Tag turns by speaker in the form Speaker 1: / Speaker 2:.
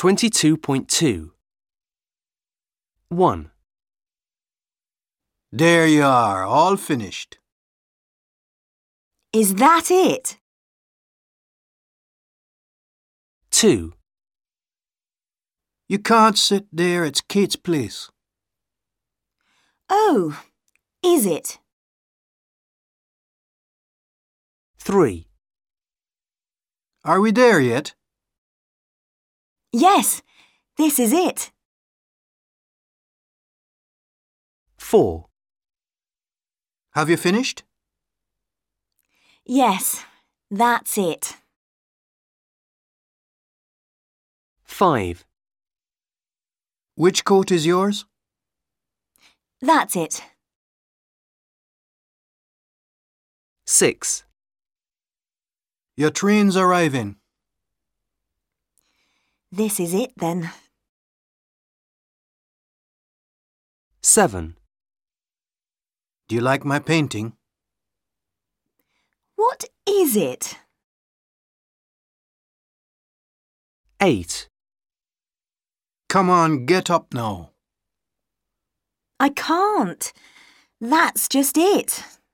Speaker 1: 22.2. 1,
Speaker 2: There you are, all finished.
Speaker 3: Is that it?
Speaker 1: 2,
Speaker 2: You can't sit there, it's Kate's place.
Speaker 3: Oh, is it?
Speaker 1: 3,
Speaker 2: Are we there yet?
Speaker 3: Yes, this is it.
Speaker 1: 4,
Speaker 2: Have you finished?
Speaker 3: Yes, that's it.
Speaker 1: 5,
Speaker 2: Which coat is yours?
Speaker 3: That's it.
Speaker 1: 6,
Speaker 2: Your train's arriving.
Speaker 3: This is it then.
Speaker 1: 7,
Speaker 2: Do you like my painting?
Speaker 3: What is it?
Speaker 1: 8,
Speaker 2: Come on, get up now.
Speaker 3: I can't. That's just it.